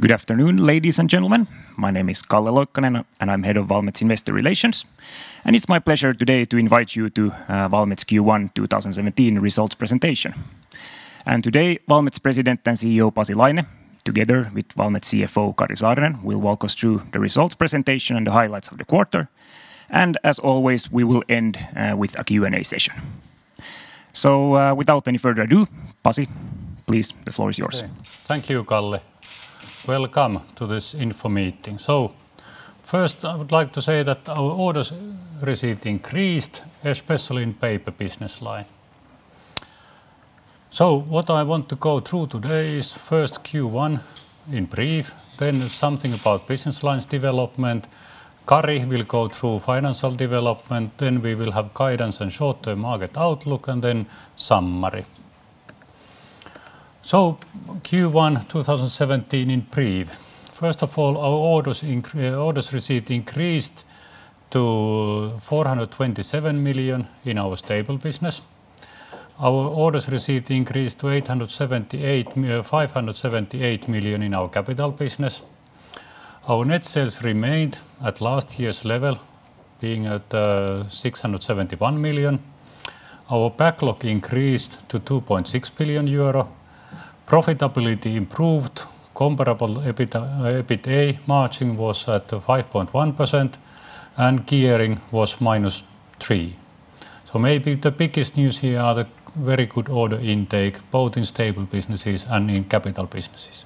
Good afternoon, ladies and gentlemen. My name is Kalle Loikkanen, and I'm head of Valmet's Investor Relations. And it's my pleasure today to invite you to Valmet's Q1 2017 results presentation. And today, Valmet's President and CEO Pasi Laine, together with Valmet's CFO Kari Saarinen, will walk us through the results presentation and the highlights of the quarter. And as always, we will end with a Q&A session. So without any further ado, Pasi, please, the floor is yours. Okay. Thank you, Kalle. Welcome to this info meeting. So, first I would like to say that our orders received increased, especially in paper business line. So, what I want to go through today is first Q1 in brief, then something about business lines development. Kari will go through financial development, then we will have guidance and short-term market outlook, and then summary. So, Q1 2017 in brief. First of all, our orders received increased to 427 million in our stable business. Our orders received increased to 578 million in our capital business. Our net sales remained at last year's level, being at 671 million. Our backlog increased to 2.6 billion euro. Profitability improved. Comparable EBITDA margin was at 5.1% and gearing was -3. So maybe the biggest news here are the very good order intake, both in stable businesses and in capital businesses.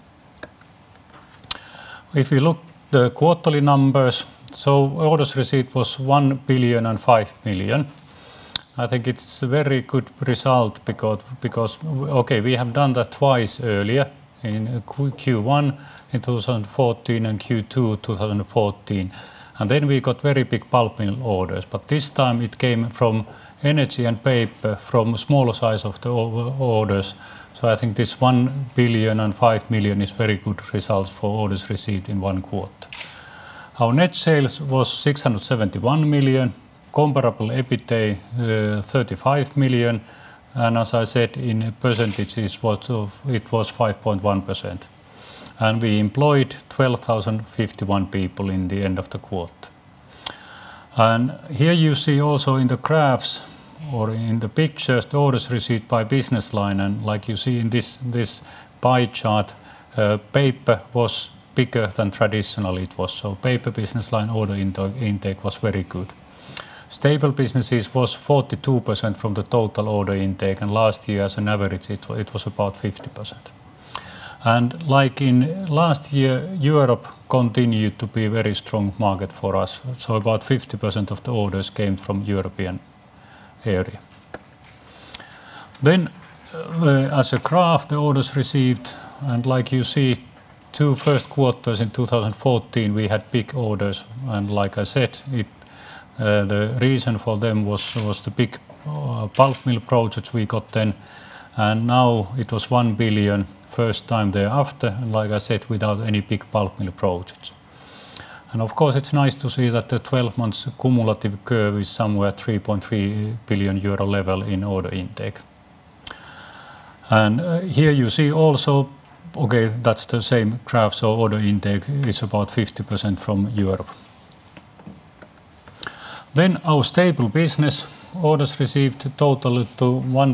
If we look the quarterly numbers, so orders received was 1,005 million. I think it's a very good result because we have done that twice earlier in Q1 in 2014 and Q2 2014. And then we got very big pulp mill orders, but this time it came from energy and paper, from smaller size of the orders. So I think this 1,005 million is very good results for orders received in one quarter. Our net sales was 671 million. Comparable EBITDA 35 million, and as I said in percentages, it was 5.1%. And we employed 12,051 people in the end of the quarter. And here you see also in the graphs or in the pictures the orders received by business line, and like you see in this pie chart, paper was bigger than traditionally it was. So paper business line order intake was very good. Stable businesses was 42% from the total order intake, and last year as an average it was about 50%. And like in last year, Europe continued to be a very strong market for us. So about 50% of the orders came from European area. Then as a graph, the orders received, and like you see, two first quarters in 2014 we had big orders, and like I said, the reason for them was the big pulp mill projects we got then, and now it was 1 billion first time thereafter, and like I said, without any big pulp mill projects. And of course it's nice to see that the 12 months cumulative curve is somewhere 3.3 billion euro level in order intake. And here you see also, that's the same graph, so order intake is about 50% from Europe. Then our stable business orders received total to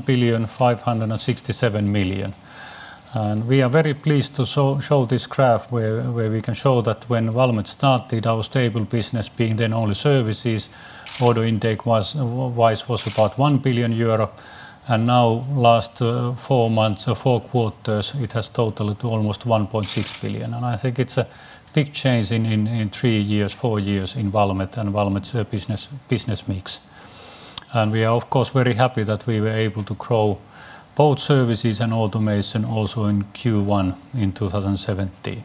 1,567 million. And we are very pleased to show this graph where we can show that when Valmet started our stable business, being then only services, order intake was about 1 billion euro. And now last 4 quarters it has totaled to almost 1.6 billion. And I think it's a big change in 3 years, 4 years in Valmet and Valmet's business mix. And we are of course very happy that we were able to grow both services and automation also in Q1 in 2017.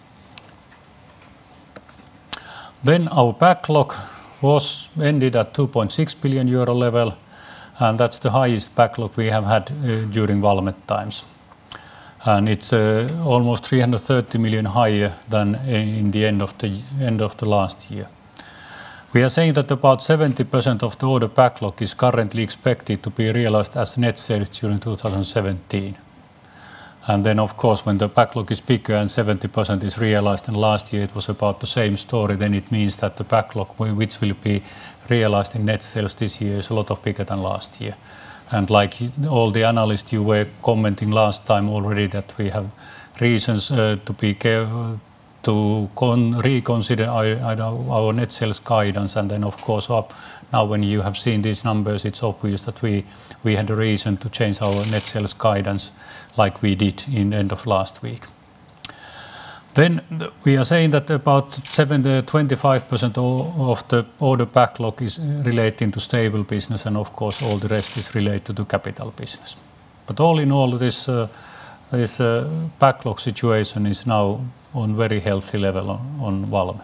Then our backlog ended at 2.6 billion euro level, and that's the highest backlog we have had during Valmet times. And it's almost 330 million higher than in the end of the last year. We are saying that about 70% of the order backlog is currently expected to be realized as net sales during 2017. And then, of course, when the backlog is bigger and 70% is realized, and last year it was about the same story, then it means that the backlog, which will be realized in net sales this year, is a lot of bigger than last year. And like all the analysts, you were commenting last time already that we have reasons to be careful, to reconsider our net sales guidance. And then, of course, now when you have seen these numbers, it's obvious that we had a reason to change our net sales guidance like we did in the end of last week. Then we are saying that about 25% of the order backlog is relating to stable business, and of course all the rest is related to capital business. But all in all, this backlog situation is now on very healthy level on Valmet.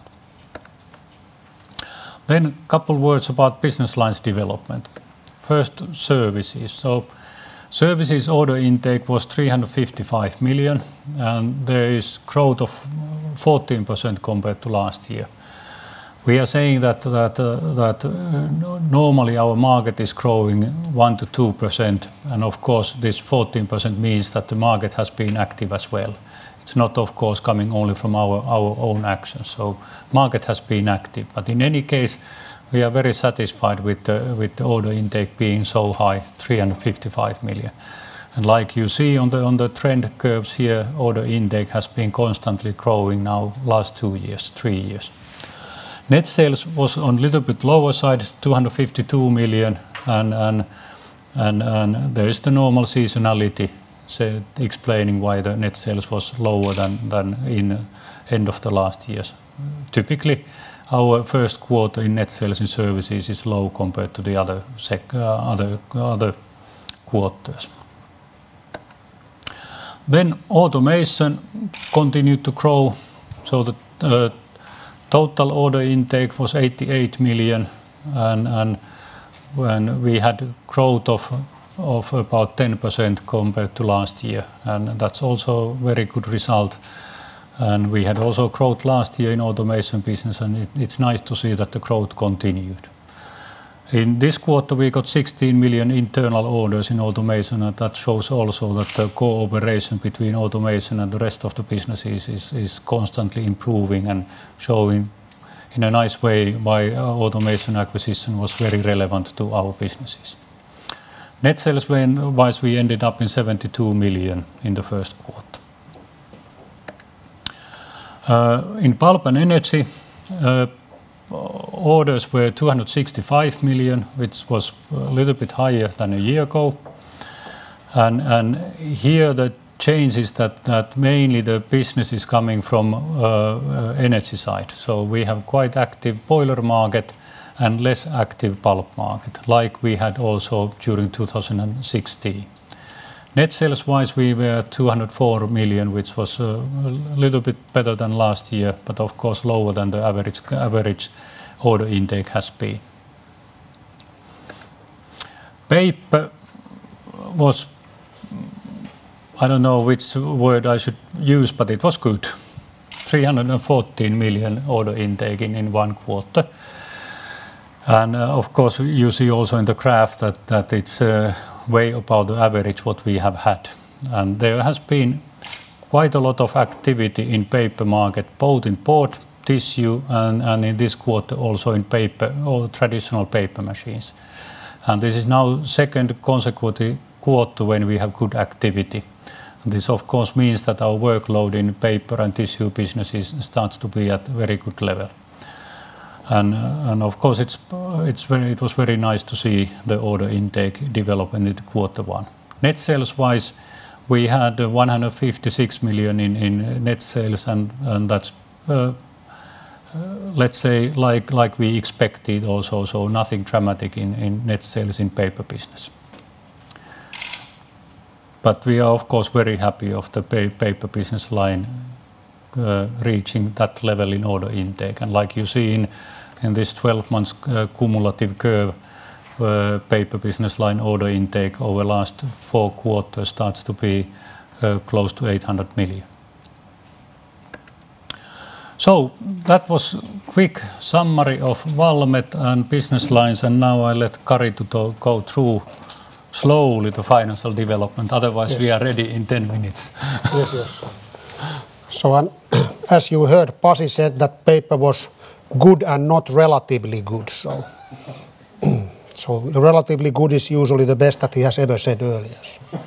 Then a couple words about business lines development. First, services. So services order intake was 355 million, and there is growth of 14% compared to last year. We are saying that normally our market is growing 1 to 2%, and of course this 14% means that the market has been active as well. It's not, of course, coming only from our own actions. So market has been active, but in any case, we are very satisfied with the order intake being so high, 355 million. And like you see on the trend curves here, order intake has been constantly growing now last 2 years, 3 years. Net sales was on a little bit lower side, 252 million, and there is the normal seasonality explaining why the net sales was lower than in end of the last years. Typically, our first quarter in net sales in services is low compared to the other quarters. Then automation continued to grow, so the total order intake was 88 million, and when we had growth of about 10% compared to last year, and that's also a very good result. And we had also growth last year in automation business, and it's nice to see that the growth continued. In this quarter, we got 16 million internal orders in automation, and that shows also that the cooperation between automation and the rest of the businesses is constantly improving and showing in a nice way why automation acquisition was very relevant to our businesses. Net sales wise, we ended up in 72 million in the first quarter. In pulp and energy, orders were 265 million, which was a little bit higher than a year ago. And here the change is that mainly the business is coming from energy side. So we have quite active boiler market and less active pulp market, like we had also during 2016. Net sales wise, we were 204 million, which was a little bit better than last year, but of course lower than the average order intake has been. Paper was, I don't know which word I should use, but it was good. 314 million order intake in one quarter. And of course, you see also in the graph that it's way above the average what we have had. And there has been quite a lot of activity in paper market, both in board, tissue, and in this quarter also in paper or traditional paper machines. And this is now second consecutive quarter when we have good activity. And this of course means that our workload in paper and tissue businesses starts to be at a very good level. And of course it was very nice to see the order intake develop in quarter one. Net sales wise, we had 156 million in net sales, and that's let's say like we expected also, so nothing dramatic in net sales in paper business. But we are of course very happy of the paper business line reaching that level in order intake. And like you see in this 12 months cumulative curve, paper business line order intake over last 4 quarters starts to be close to 800 million. So that was quick summary of Valmet and business lines, and now I let Kari to go through slowly to financial development. Otherwise, we are ready in 10 minutes. Yes. So, as you heard, Pasi said that paper was good and not relatively good. So relatively good is usually the best that he has ever said earlier.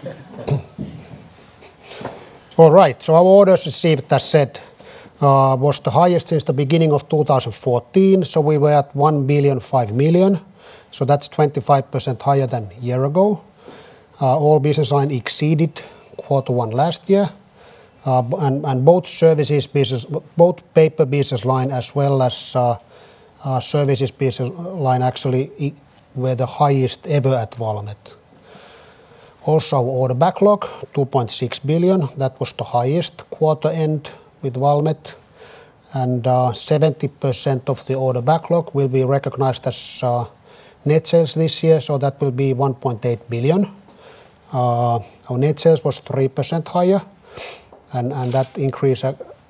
All right, so our orders received, as said, was the highest since the beginning of 2014. So we were at 1,005 million. So that's 25% higher than a year ago. All business line exceeded Q1 last year. And both services business, both paper business line as well as services business line actually were the highest ever at Valmet. Also our order backlog, 2.6 billion, that was the highest quarter end with Valmet. And 70% of the order backlog will be recognized as net sales this year, so that will be 1.8 billion. Our net sales was 3% higher, and that increase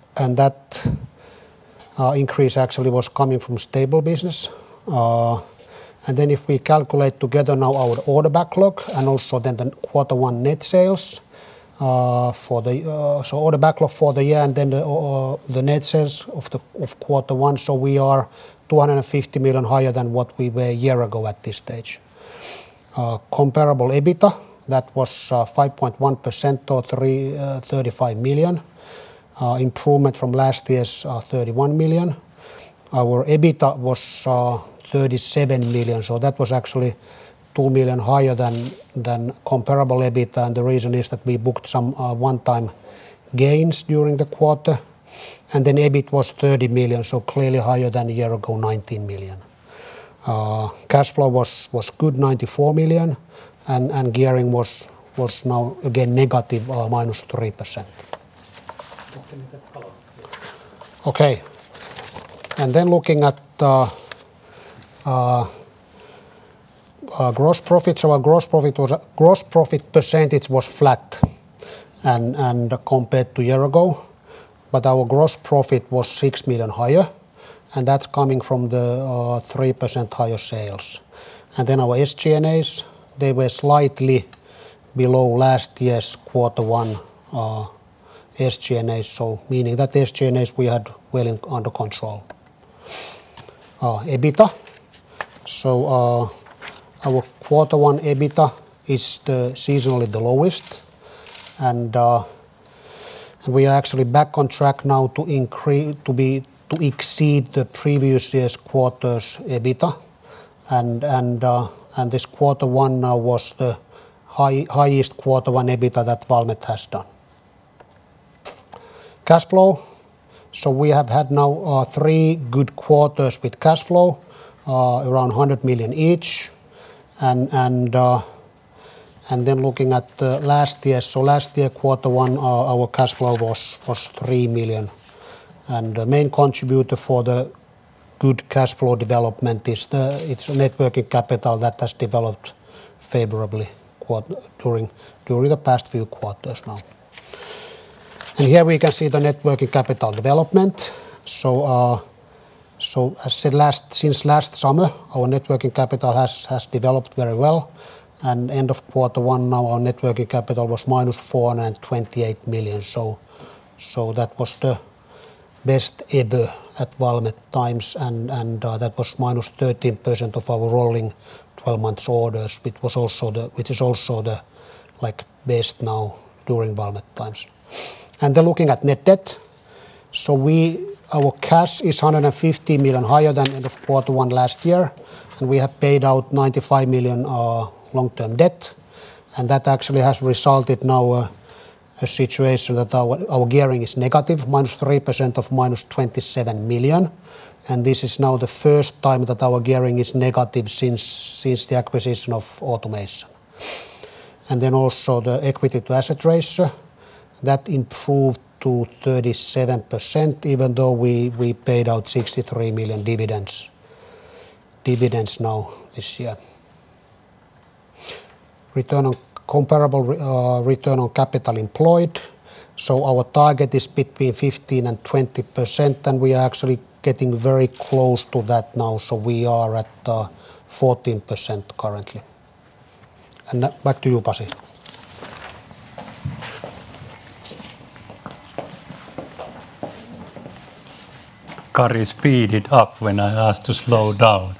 actually was coming from stable business. And then if we calculate together now our order backlog and also then the Q1 net sales for the so order backlog for the year and then the net sales of Q1, so we are 250 million higher than what we were a year ago at this stage. Comparable EBITDA, that was 5.1% or 35 million. Improvement from last year's 31 million. Our EBITDA was 37 million, so that was actually 2 million higher than comparable EBITDA, and the reason is that we booked some one-time gains during the quarter, and then EBIT was 30 million, so clearly higher than a year ago, 19 million. Cash flow was good, 94 million, and gearing was now again negative, minus 3%. Okay, and then looking at gross profit. So our gross profit percentage was flat and compared to a year ago, but our gross profit was 6 million higher, and that's coming from the 3% higher sales. And then our SG&As, they were slightly below last year's Q1 SG&As, so meaning that SG&As we had well under control. EBITDA. So our Q1 EBITDA is seasonally the lowest, and we are actually back on track now to exceed the previous year's quarter's EBITDA, and this Q1 now was the highest Q1 EBITDA that Valmet has done. Cash flow. So we have had now 3 good quarters with cash flow, around 100 million each, and then looking at last year. So last year Q1 our cash flow was 3 million, and the main contributor for the good cash flow development is it's net working capital that has developed favorably during the past few quarters now. And here we can see the net working capital development. So as said, since last summer, our net working capital has developed very well, and end of Q1 now our net working capital was minus 428 million. So that was the best ever at Valmet times, and that was minus 13% of our rolling 12 months orders, which is also the best now during Valmet times. And then looking at net debt, so our cash is 150 million higher than end of Q1 last year, and we have paid out 95 million long-term debt, and that actually has resulted now a situation that our gearing is negative, minus 3% of minus 27 million, and this is now the first time that our gearing is negative since the acquisition of Automation. And then also the equity to asset ratio, that improved to 37%, even though we paid out 63 million dividends now this year. Comparable return on capital employed. So our target is between 15% and 20%, and we are actually getting very close to that now. So we are at 14% currently. And back to you, Pasi. Kari speeded up when I asked to slow down.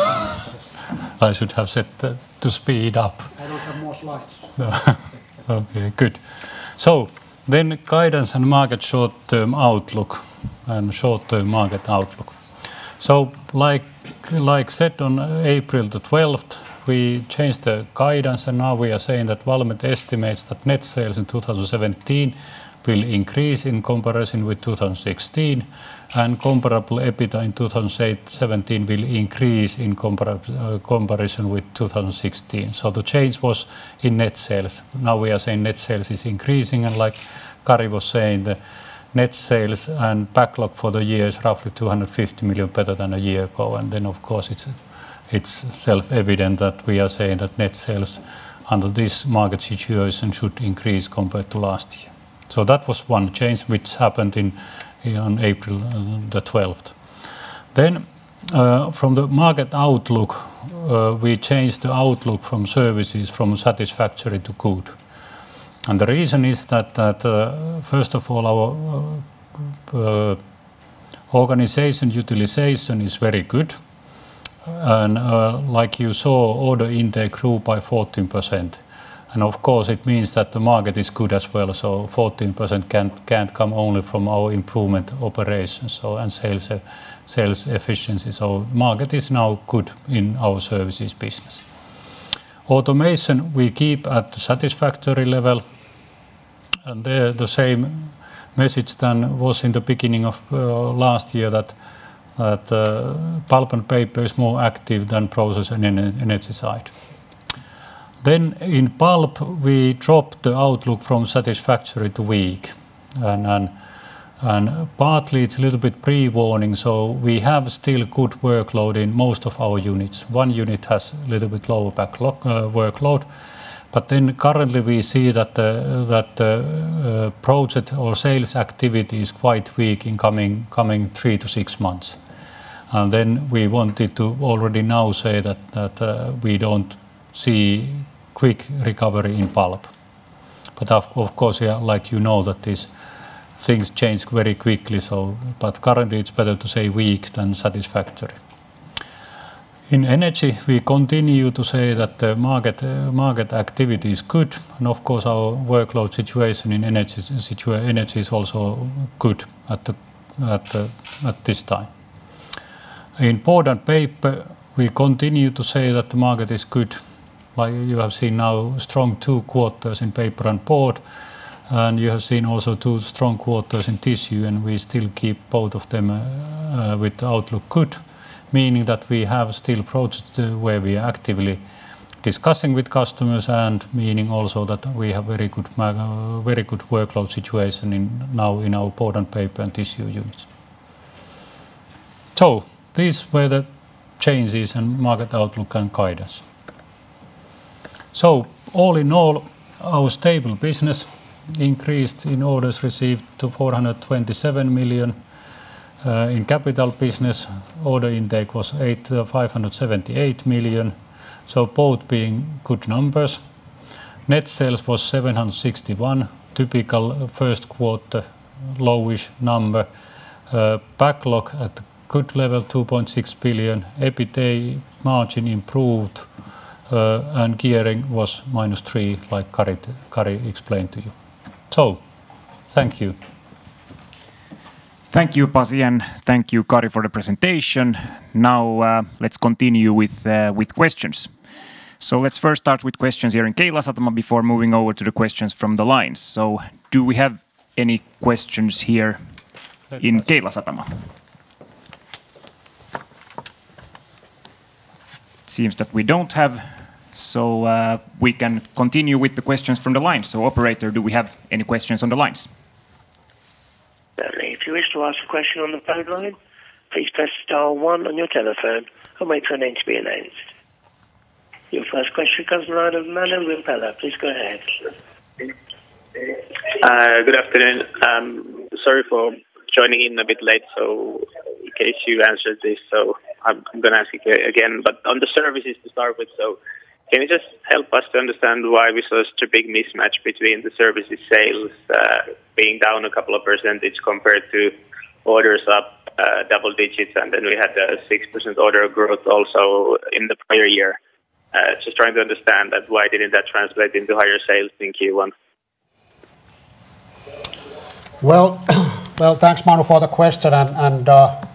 I should have said to speed up. I don't have more slides. Okay, good. So then guidance and market short-term outlook and short-term market outlook. So like said on April the 12th, we changed the guidance and now we are saying that Valmet estimates that net sales in 2017 will increase in comparison with 2016 and comparable EBITDA in 2017 will increase in comparison with 2016. So the change was in net sales. Now we are saying net sales is increasing and like Kari was saying, the net sales and backlog for the year is roughly 250 million better than a year ago. And then of course it's self-evident that we are saying that net sales under this market situation should increase compared to last year. So that was one change which happened on April the 12th. Then from the market outlook, we changed the outlook from services from satisfactory to good. And the reason is that first of all, our organization utilization is very good. And like you saw, order intake grew by 14%. And of course, it means that the market is good as well. So 14% can't come only from our improvement operations and sales efficiency. So market is now good in our services business. Automation we keep at the satisfactory level. And there the same message than was in the beginning of last year that pulp and paper is more active than process and energy side. Then in pulp, we dropped the outlook from satisfactory to weak. And partly it's a little bit pre-warning, so we have still good workload in most of our units. One unit has a little bit lower backlog workload. But then currently we see that the project or sales activity is quite weak in coming 3 to 6 months. And then we wanted to already now say that we don't see quick recovery in pulp. But of course, yeah, like you know, that these things change very quickly. But currently it's better to say weak than satisfactory. In energy, we continue to say that the market activity is good, and of course our workload situation in energy is also good at this time. In board and paper, we continue to say that the market is good. Like you have seen now strong 2 quarters in paper and board, and you have seen also 2 strong quarters in tissue, and we still keep both of them with the outlook good, meaning that we have still projects where we are actively discussing with customers, and meaning also that we have very good workload situation now in our board and paper and tissue units. So these were the changes in market outlook and guidance. So all in all, our stable business increased in orders received to 427 million. In capital business, order intake was 578 million. So both being good numbers. Net sales was 761, typical first quarter lowish number. Backlog at good level, 2.6 billion. EBITDA margin improved. And gearing was -3, like Kari explained to you. So, thank you. Thank you, Pasi, and thank you, Kari, for the presentation. Now let's continue with questions. So let's first start with questions here in Keilasatama before moving over to the questions from the lines. So do we have any questions here in Keilasatama? It seems that we don't have. So we can continue with the questions from the lines. So operator, do we have any questions on the lines? If you wish to ask a question on the phone line, please press star 1 on your telephone and wait for a name to be announced. Your first question comes from the line of Manu Rimpelä. Please go ahead. Good afternoon. Sorry for joining in a bit late, so in case you answered this, so I'm going to ask it again. But on the services to start with, so Can you just help us to understand why we saw such a big mismatch between the services sales being down a couple of percentage compared to orders up double digits, and then we had a 6% order growth also in the prior year? Just trying to understand that why didn't that translate into higher sales in Q1? Well, thanks, Manu, for the question, and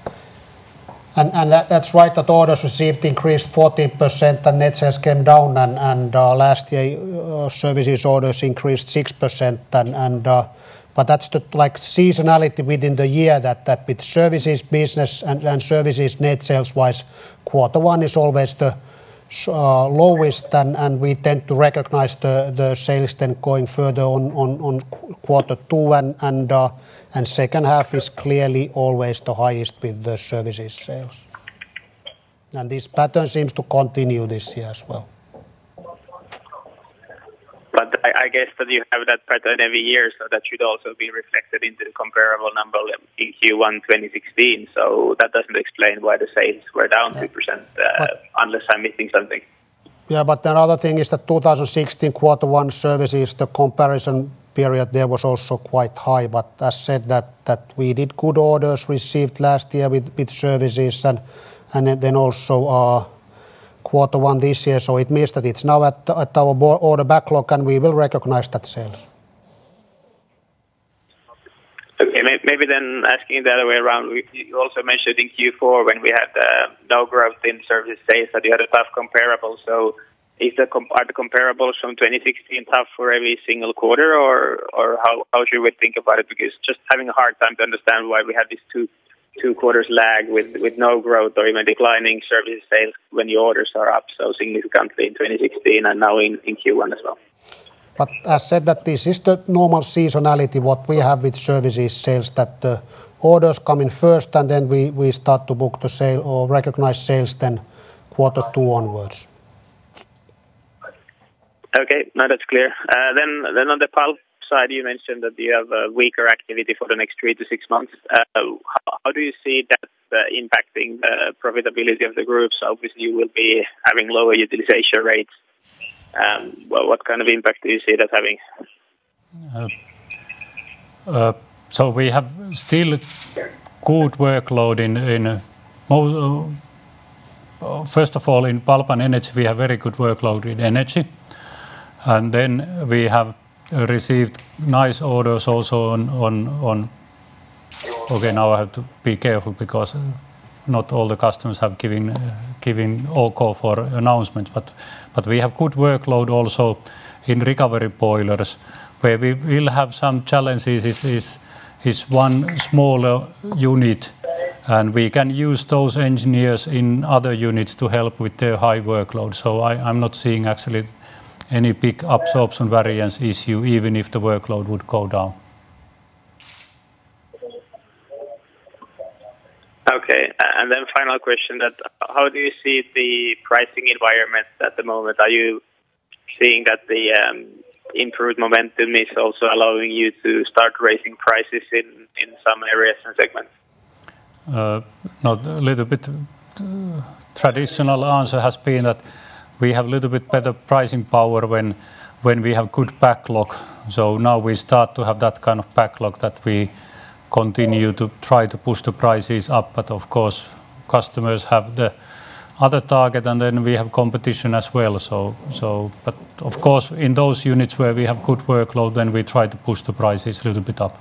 that's right that orders received increased 14% and net sales came down, and last year services orders increased 6%, but that's the seasonality within the year that with services business and services net sales wise, Q1 is always the lowest, and we tend to recognize the sales then going further on Q2, and second half is clearly always the highest with the services sales. And this pattern seems to continue this year as well. But I guess that you have that pattern every year, so that should also be reflected into the comparable number in Q1 2016. So that doesn't explain why the sales were down 2%, unless I'm missing something. Yeah, but another thing is that 2016 Q1 services, the comparison period there was also quite high. But as said that we did good orders received last year with services, and then also Q1 this year, so it means that it's now at our order backlog, and we will recognize that sales. Okay, maybe then asking the other way around, you also mentioned in Q4 when we had no growth in service sales that you had a tough comparable. So are the comparables from 2016 tough for every single quarter, or how should we think about it? Because just having a hard time to understand why we had these two quarters lag with no growth or even declining service sales when the orders are up so significantly in 2016 and now in Q1 as well. But as said that this is the normal seasonality what we have with services sales, that the orders come in first and then we start to book the sale or recognize sales then Q2 onwards. Okay, now that's clear. Then on the pulp side, you mentioned that you have a weaker activity for the next 3 to 6 months. How do you see that impacting the profitability of the group? So obviously you will be having lower utilization rates. What kind of impact do you see that having? So we have still good workload in first of all in pulp and energy we have very good workload in energy, and then we have received nice orders also on okay, now I have to be careful because not all the customers have given OK for announcements, but we have good workload also in recovery boilers. Where we will have some challenges is one smaller unit, and we can use those engineers in other units to help with their high workload. So I'm not seeing actually any big absorption variance issue, even if the workload would go down. Okay, and then final question: that how do you see the pricing environment at the moment? Are you seeing that the improved momentum is also allowing you to start raising prices in some areas and segments? Not a little bit. Traditional answer has been that we have a little bit better pricing power when we have good backlog. So now we start to have that kind of backlog that we continue to try to push the prices up. But of course, customers have the other target, and then we have competition as well. But of course, in those units where we have good workload, then we try to push the prices a little bit up.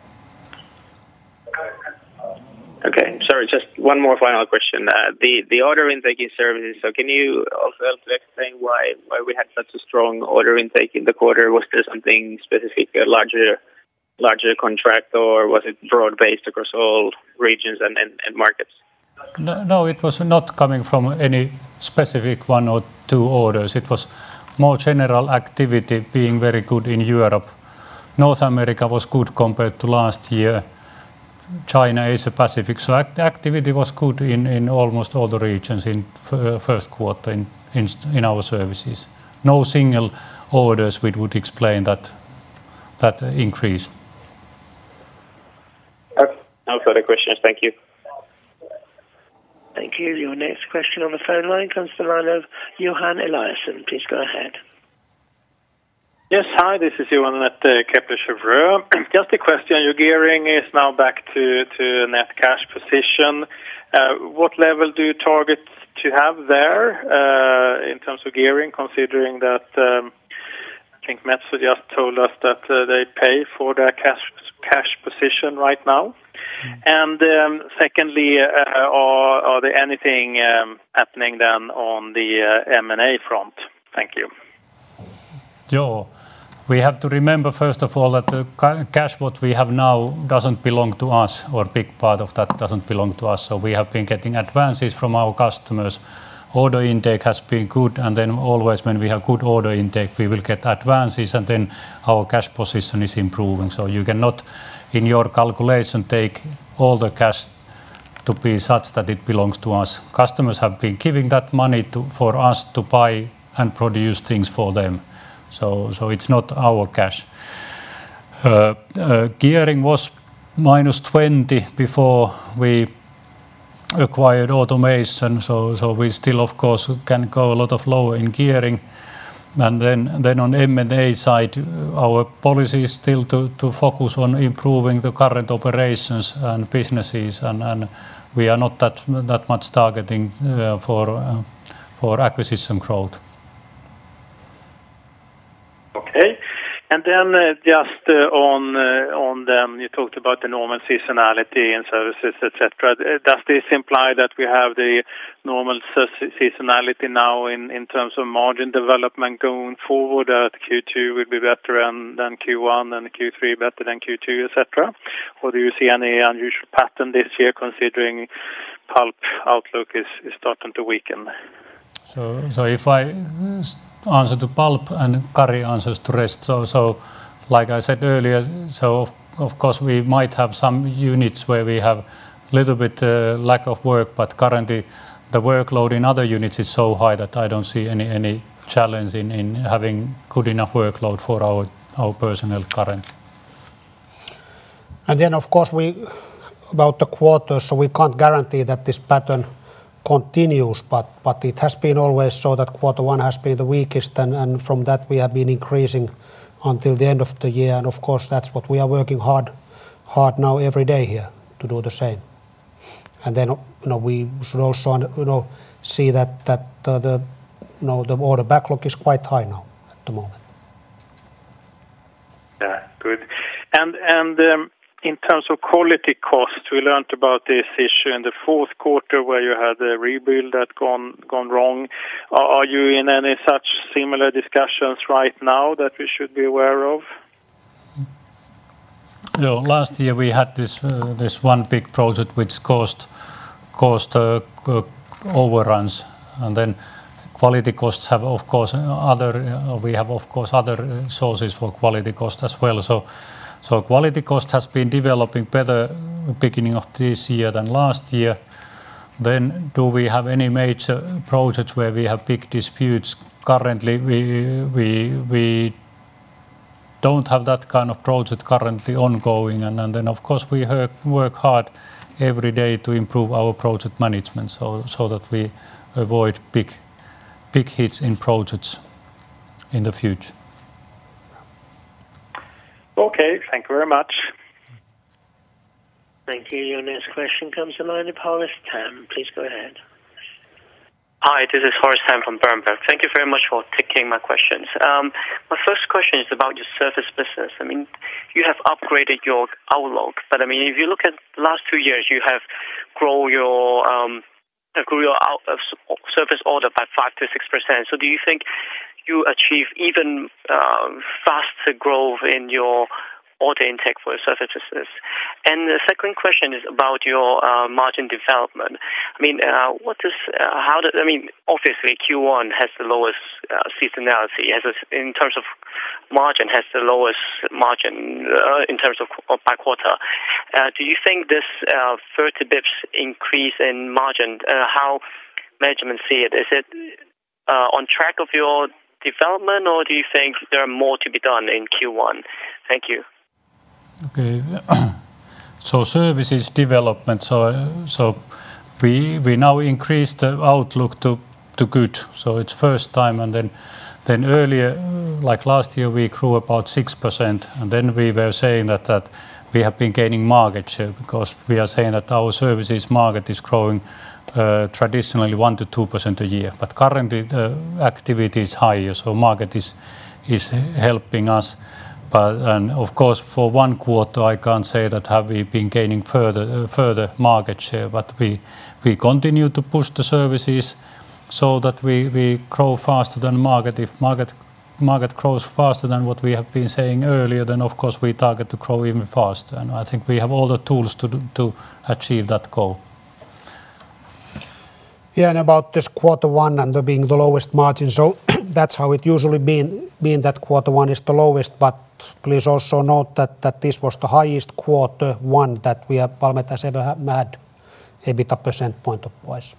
Okay, sorry, just one more final question. The order intake in services, so can you also help to explain why we had such a strong order intake in the quarter? Was there something specific, a larger contract, or was it broad-based across all regions and markets? No, it was not coming from any specific one or two orders. It was more general activity being very good in Europe. North America was good compared to last year. China, Asia Pacific. So activity was good in almost all the regions in first quarter in our services. No single orders which would explain that increase. Okay. No further questions. Thank you. Thank you. Your next question on the phone line comes to the line of Johan Eliasson. Please go ahead. Yes, hi, this is Johan at Kepler Cheuvreux. Just a question, your gearing is now back to a net cash position. What level do you target to have there in terms of gearing, considering that I think Metso just told us that they pay for their cash position right now? And secondly, are there anything happening then on the M&A front? Thank you. Joo. We have to remember first of all that the cash what we have now doesn't belong to us, or big part of that doesn't belong to us. So we have been getting advances from our customers. Order intake has been good, and then always when we have good order intake, we will get advances, and then our cash position is improving. So you cannot, in your calculation, take all the cash to be such that it belongs to us. Customers have been giving that money for us to buy and produce things for them. So it's not our cash. Gearing was -20 before we acquired automation, so we still of course can go a lot of lower in gearing. And then on M&A side, our policy is still to focus on improving the current operations and businesses, and we are not that much targeting for acquisition growth. Okay. And then just on them, you talked about the normal seasonality in services, etc. Does this imply that we have the normal seasonality now in terms of margin development going forward, that Q2 will be better than Q1 and Q3 better than Q2, etc.? Or do you see any unusual pattern this year, considering pulp outlook is starting to weaken? So if I answer to pulp and Kari answers to rest. So like I said earlier, so of course we might have some units where we have a little bit lack of work, but currently the workload in other units is so high that I don't see any challenge in having good enough workload for our personnel currently. And then of course about the quarters, so we can't guarantee that this pattern continues, but it has been always so that Q1 has been the weakest, and from that we have been increasing until the end of the year, and of course that's what we are working hard now every day here to do the same. And then we should also see that the order backlog is quite high now at the moment. Yeah, good. And in terms of quality cost, we learned about this issue in the fourth quarter where you had a rebuild that gone wrong. Are you in any such similar discussions right now that we should be aware of? Last year we had this one big project which caused overruns, and then quality costs have of course other sources for quality cost as well. So quality cost has been developing better beginning of this year than last year. Then do we have any major projects where we have big disputes? Currently we don't have that kind of project currently ongoing, and then of course we work hard every day to improve our project management so that we avoid big hits in projects in the future. Okay, thank you very much. Thank you. Your next question comes to the line of Horace Tam. Please go ahead. Hi, this is Horace Tam from Berenberg. Thank you very much for taking my questions. My first question is about your service business. I mean, you have upgraded your outlook, but I mean, if you look at the last 2 years, you have grew your service order by 5 to 6%. So do you think you achieve even faster growth in your order intake for your service business? And the second question is about your margin development. I mean, obviously Q1 has the lowest seasonality, in terms of margin, has the lowest margin in terms of by quarter. Do you think this 30 bips increase in margin, how management see it? Is it on track of your development, or do you think there are more to be done in Q1? Thank you. Okay. So services development. So we now increased the outlook to good. So it's first time, and then earlier, like last year, we grew about 6%, and then we were saying that we have been gaining market share because we are saying that our services market is growing traditionally 1% to 2% a year. But currently the activity is higher, so market is helping us. And of course, for one quarter, I can't say that have we been gaining further market share, but we continue to push the services so that we grow faster than market. If market grows faster than what we have been saying earlier, then of course we target to grow even faster. And I think we have all the tools to achieve that goal. Yeah, and about this quarter one and being the lowest margin, so that's how it usually been that quarter one is the lowest, but please also note that this was the highest quarter one that Valmet has ever had, EBITDA percent point of wise.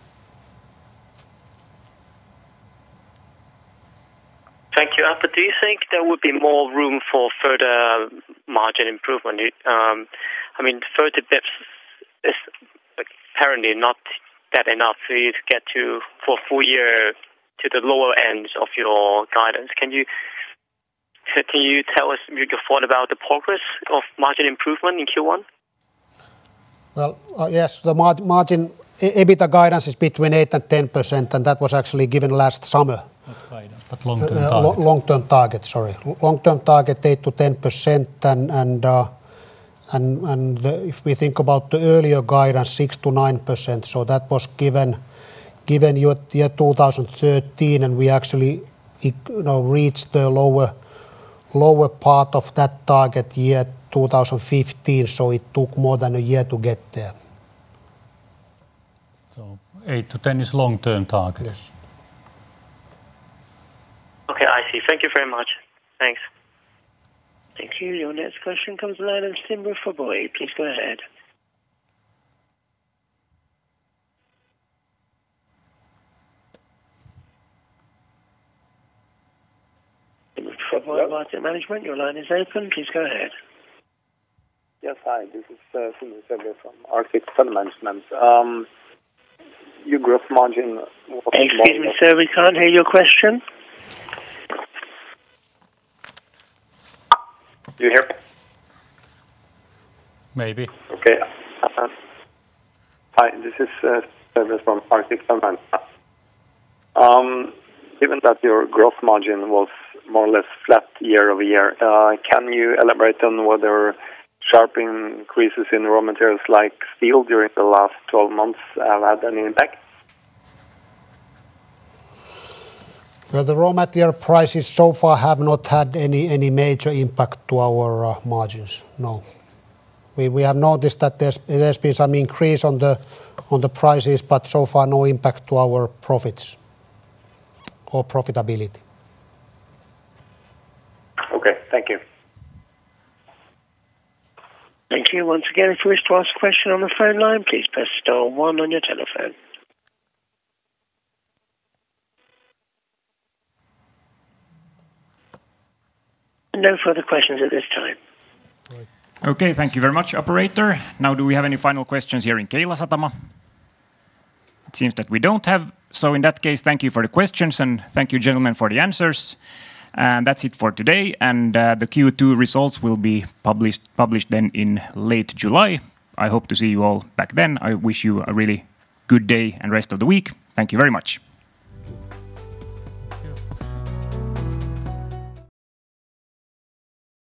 Thank you. But do you think there would be more room for further margin improvement? 30 bips is apparently not that enough for you to get to, for full year, to the lower ends of your guidance. Can you tell us your thought about the progress of margin improvement in Q1? Well, yes, the margin EBITDA guidance is between 8% and 10%, and that was actually given last summer. Not guidance, but long-term target. Long-term target, sorry. Long-term target 8% to 10%, and if we think about the earlier guidance, 6% to 9%, so that was given year 2013, and we actually reached the lower part of that target year 2015, so it took more than a year to get there. So 8 to 10 is long-term target. Yes. Okay, I see. Thank you very much. Thanks. Thank you. Your next question comes from the line of Simba Foboy. Please go ahead. Simba Foboy, Market Management, your line is open. Please go ahead. Yes, hi. This is Simba Foboy from Arctic Fund Management. Your gross margin... Excuse me, sir, we can't hear your question. Do you hear me? Maybe. Okay. Hi, this is Service from Arctic Fund Management. Given that your gross margin was more or less flat year over year, can you elaborate on whether sharp increases in raw materials like steel during the last 12 months have had any impact? Well, the raw material prices so far have not had any major impact to our margins. No, we have noticed that there's been some increase on the prices, but so far no impact to our profits or profitability. Okay, thank you. Thank you. Once again, if you wish to ask a question on the phone line, please press star 1 on your telephone. No further questions at this time. Okay, thank you very much, operator. Now, do we have any final questions here in Keilasatama? It seems that we don't have. So in that case, thank you for the questions and thank you, gentlemen, for the answers. And that's it for today. And the Q2 results will be published then in late July. I hope to see you all back then. I wish you a really good day and rest of the week. Thank you very much.